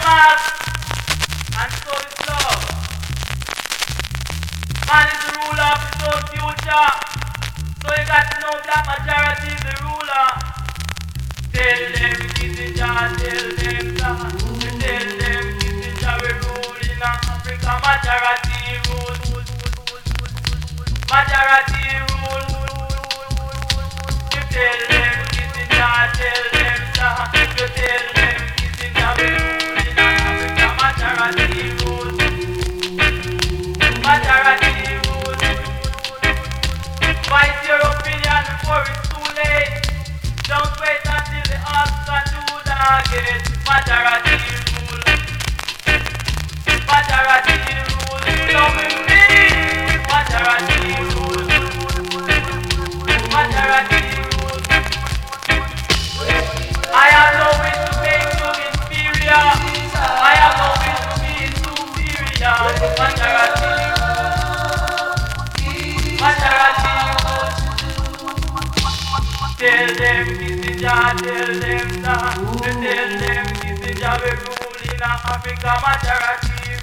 mass, and so is love. Man is the ruler of his own future, so you got to know black majority is the ruler. Tell them Kissinger, tell them that. Tell them Kissinger we rule in Africa. Majority rule. Majority rule. You tell them Kissinger, tell them that. You tell them Kissinger we rule in Africa. Majority rule. Majority rule. Voice your opinion before it's too late. Don't wait until the Oscar do that again. Majority rule. Majority rule. Come with me. Majority rule. Majority rule. I have no wish to make you inferior. I have no wish to be superior. Majority rule. Majority rule. Tell them Kissinger, tell them that. Tell them Kissinger we rule in Africa. Majority